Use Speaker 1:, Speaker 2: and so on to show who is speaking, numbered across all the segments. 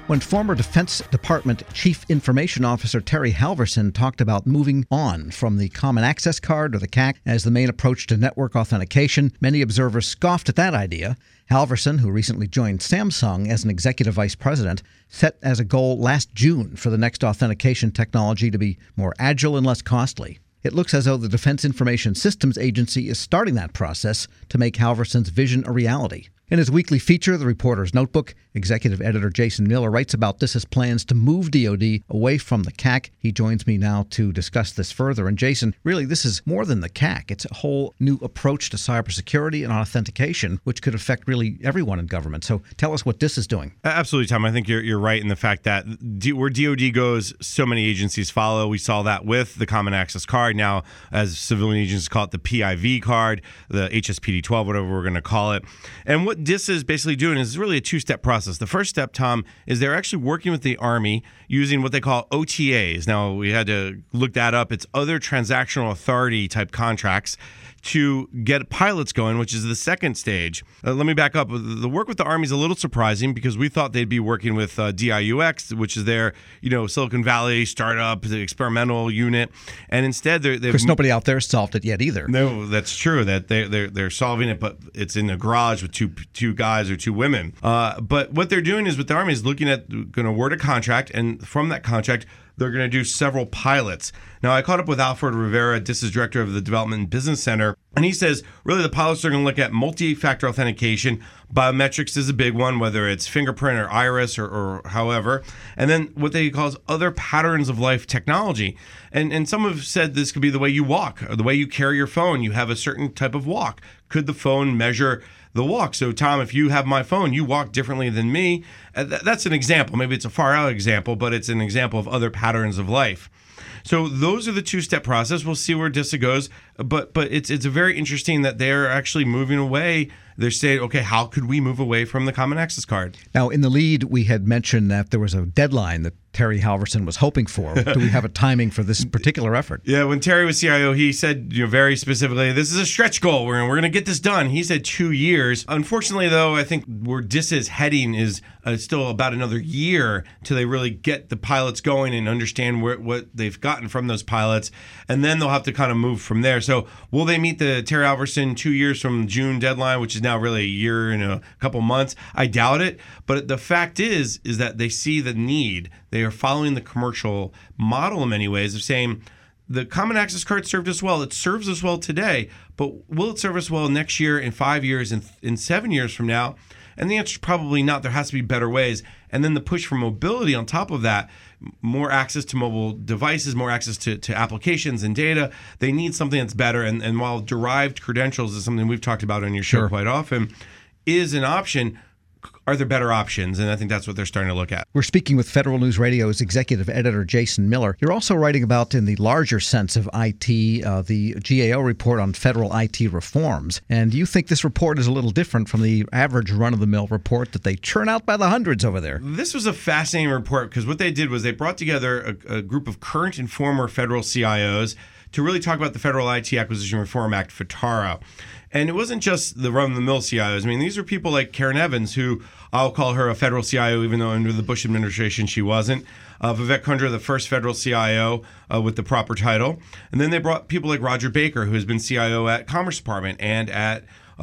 Speaker 1: when former Defense Department Chief Information Officer Terry Halverson talked about moving on from the Common Access Card, or the CAC, as the main approach to network authentication. Many observers scoffed at that idea. Halverson, who recently joined Samsung as an executive vice president, set as a goal last June for the next authentication technology to be more agile and less costly. It looks as though the Defense Information Systems Agency is starting that process to make Halverson's vision a reality. In his weekly feature, The Reporter's Notebook, executive editor Jason Miller writes about DISA's plans to move DoD away from the CAC. He joins me now to discuss this further. And Jason, really, this is more than the CAC. It's a whole new approach to cybersecurity and authentication, which could affect really everyone in government. So tell us what DISA is doing.
Speaker 2: Absolutely, Tom. I think you're right in the fact that where DoD goes, so many agencies follow. We saw that with the Common Access Card. Now, as civilian agencies call it, the PIV card, the HSPD-12, whatever we're going to call it. And what DISA is basically doing is really a two-step process. The first step, Tom, is they're actually working with the Army using what they call OTAs. Now, we had to look that up. It's other transactional authority type contracts to get pilots going, which is the second stage. Let me back up. The work with the Army is a little surprising because we thought they'd be working with DIUX, which is their, Silicon Valley startup, the experimental unit, and instead they've
Speaker 1: because nobody out there has solved it yet either.
Speaker 2: No, that's true. That they're solving it, but it's in a garage with two guys or two women. But what they're doing is with the Army is going to award a contract, and from that contract, they're going to do several pilots. Now, I caught up with Alfred Rivera, DISA's director of the Development and Business Center, and he says, really, the pilots are going to look at multi-factor authentication. Biometrics is a big one, whether it's fingerprint or iris or however. And then what they call other patterns of life technology. And some have said this could be the way you walk or the way you carry your phone. You have a certain type of walk. Could the phone measure the walk? So, Tom, if you have my phone, you walk differently than me. That's an example. Maybe it's a far out example, but it's an example of other patterns of life. So those are the two-step process. We'll see where DISA goes, but it's very interesting that they're actually moving away. They're saying, okay, how could we move away from the Common Access Card?
Speaker 1: Now, in the lead, we had mentioned that there was a deadline that Terry Halverson was hoping for. Do we have a timing for this particular effort?
Speaker 2: Yeah, when Terry was CIO, he said very specifically, this is a stretch goal. We're going to get this done. He said 2 years. Unfortunately, though, I think where DISA is heading is still about another year till they really get the pilots going and understand what they've gotten from those pilots. And then they'll have to kind of move from there. So will they meet the Terry Halverson 2 years from June deadline, which is now really a year and a couple months? I doubt it. But the fact is that they see the need. They are following the commercial model in many ways of saying the Common Access Card served us well. It serves us well today, but will it serve us well next year, in 5 years, in 7 years from now? And the answer is probably not. There has to be better ways. And then the push for mobility on top of that, more access to mobile devices, more access to applications and data. They need something that's better. And while derived credentials is something we've talked about on your show quite often, is an option, are there better options? And I think that's what they're starting to look at.
Speaker 1: We're speaking with Federal News Radio's executive editor, Jason Miller. You're also writing about, in the larger sense of IT, the GAO report on federal IT reforms. And you think this report is a little different from the average run-of-the-mill report that they churn out by the hundreds over there.
Speaker 2: This was a fascinating report because what they did was they brought together a group of current and former federal CIOs to really talk about the Federal IT Acquisition Reform Act, FITARA. And it wasn't just the run-of-the-mill CIOs. I mean, these are people like Karen Evans, who I'll call her a federal CIO, even though under the Bush administration she wasn't. Vivek Kundra, the first federal CIO with the proper title. And then they brought people like Roger Baker, who has been CIO at Commerce Department and at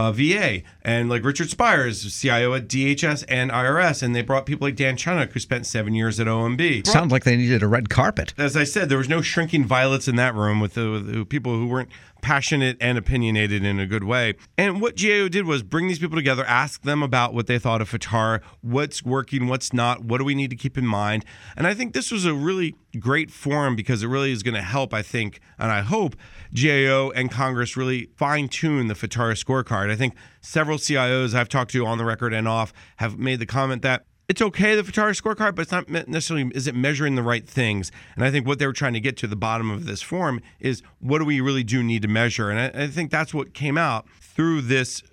Speaker 2: VA, and like Richard Spires, CIO at DHS and IRS, and they brought people like Dan Chunuk, who spent 7 years at OMB.
Speaker 1: Sounds like they needed a red carpet.
Speaker 2: As I said, there was no shrinking violets in that room with the people who weren't passionate and opinionated in a good way. And what GAO did was bring these people together, ask them about what they thought of FITARA, what's working, what's not, what do we need to keep in mind. And I think this was a really great forum because it really is going to help, I think, and I hope, GAO and Congress really fine-tune the FITARA scorecard. I think several CIOs I've talked to on the record and off have made the comment that it's okay, the FITARA scorecard, but it's not necessarily, is it measuring the right things? And I think what they were trying to get to the bottom of this forum is what do we really do need to measure? And I think that's what came out through this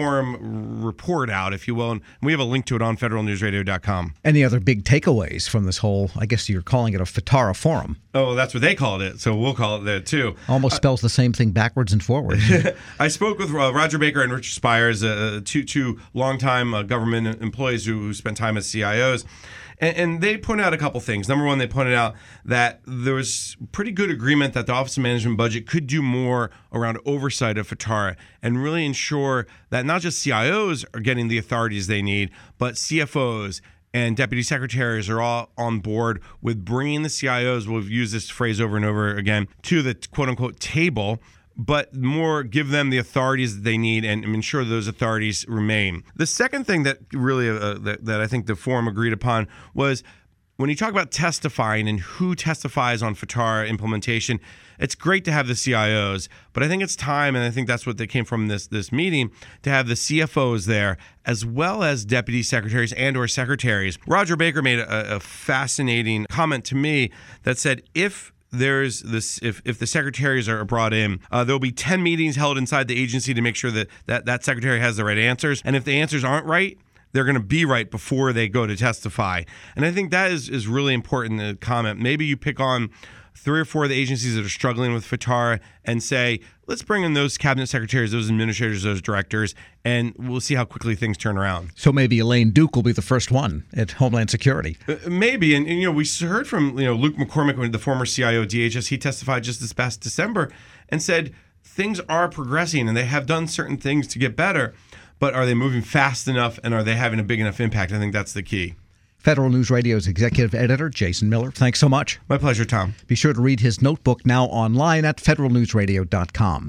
Speaker 2: forum report out, if you will. And we have a link to it on federalnewsradio.com.
Speaker 1: Any other big takeaways from this whole, I guess you're calling it a FITARA forum?
Speaker 2: Oh, that's what they called it. So we'll call it that too.
Speaker 1: Almost spells the same thing backwards and forwards.
Speaker 2: I spoke with Roger Baker and Richard Spires, two longtime government employees who spent time as CIOs. And they pointed out a couple things. Number one, they pointed out that there was pretty good agreement that the Office of Management Budget could do more around oversight of FITARA and really ensure that not just CIOs are getting the authorities they need, but CFOs and deputy secretaries are all on board with bringing the CIOs, we'll use this phrase over and over again, to the quote-unquote table, but more give them the authorities that they need and ensure those authorities remain. The second thing that really that I think the forum agreed upon was when you talk about testifying and who testifies on FITARA implementation, it's great to have the CIOs, but I think it's time, and I think that's what they came from this meeting, to have the CFOs there as well as deputy secretaries and or secretaries. Roger Baker made a fascinating comment to me that said if there's this, if the secretaries are brought in, there'll be 10 meetings held inside the agency to make sure that secretary has the right answers. And if the answers aren't right, they're going to be right before they go to testify. And I think that is really important to comment. Maybe you pick on 3 or 4 of the agencies that are struggling with FITARA and say, let's bring in those cabinet secretaries, those administrators, those directors, and we'll see how quickly things turn around.
Speaker 1: So maybe Elaine Duke will be the first one at Homeland Security.
Speaker 2: Maybe. And we heard from Luke McCormick, the former CIO of DHS. He testified just this past December and said things are progressing and they have done certain things to get better, but are they moving fast enough and are they having a big enough impact? I think that's the key.
Speaker 1: Federal News Radio's executive editor, Jason Miller. Thanks so much.
Speaker 2: My pleasure, Tom.
Speaker 1: Be sure to read his notebook now online at federalnewsradio.com.